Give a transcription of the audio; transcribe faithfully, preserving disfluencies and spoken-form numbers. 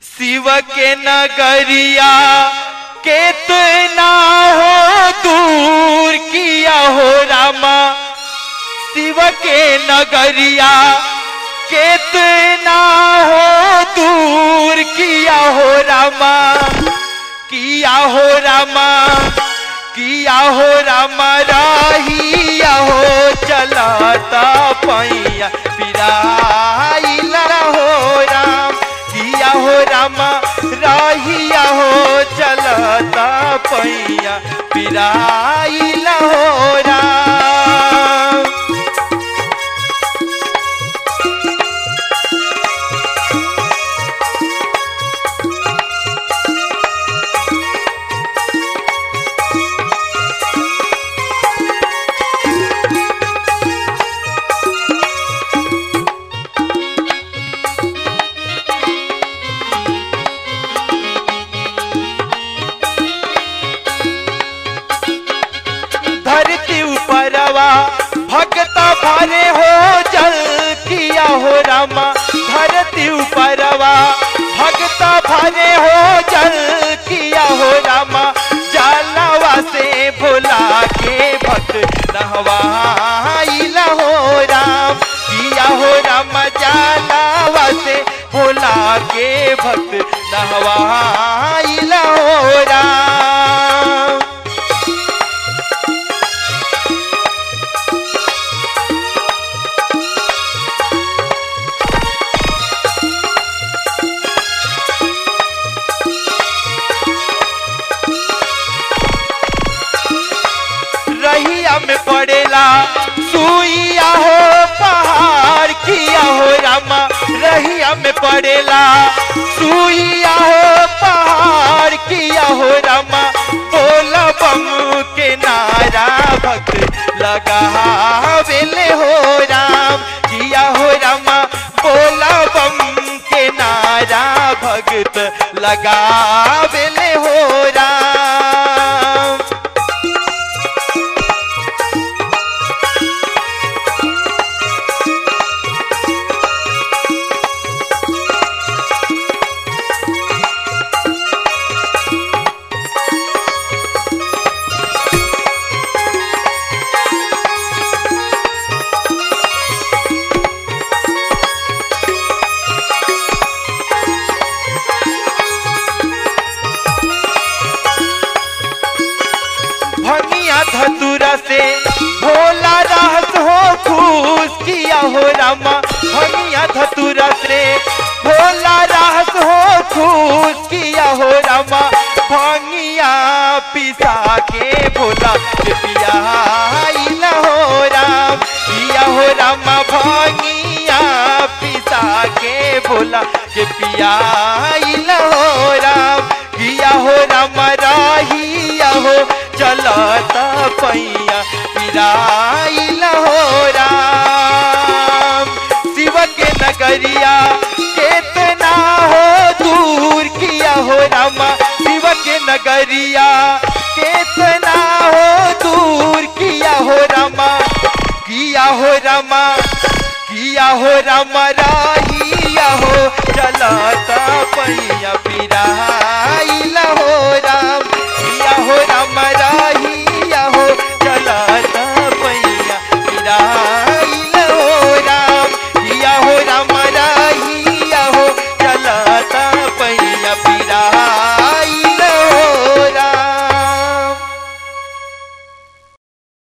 शिव के नगरिया कितना हो दूर किया हो रामा, शिव के नगरिया कितना हो दूर किया हो रामा, किया हो रामा, किया हो रामा, राहिया हो चलाता पैया पिराइला हो राम, किया हो रामा, राहिया हो चलाता पैया पिराइला हो राम। भगत भरे हो जल किया हो रामा, धरती उपरवा भगत भरे हो जल किया हो रामा, जलवा से भोला के भक्त नहवाइला हो राम, किया हो रामा, जलवा से भोला के भक्त नहवाइला हो राम। में पड़ेला सुइया हो पहाड़ किया हो रामा, रहिया में पड़ेला सुइया हो पहाड़ किया हो रामा, बोला बम के नारा भक्त लगावेले हो राम, किया हो रामा, बोला बम के नारा भक्त लगावेले हो राम। धतुरा से भोला रहस हो खुश किया हो रामा, भंगिया धतुरा से भोला रहस हो खुश किया हो रामा, भंगिया पिसा के भोला के पियाइला हो राम, किया हो रामा, भंगिया पिसा के भोला के पियाइला हो राम, किया हो रामा, राहिया हो चलाता पैया पिराइला हो राम, शिव के नगरिया कितना हो दूर किया हो रामा, शिव के नगरिया कितना हो दूर किया हो रामा, किया हो रामा, किया हो रामा,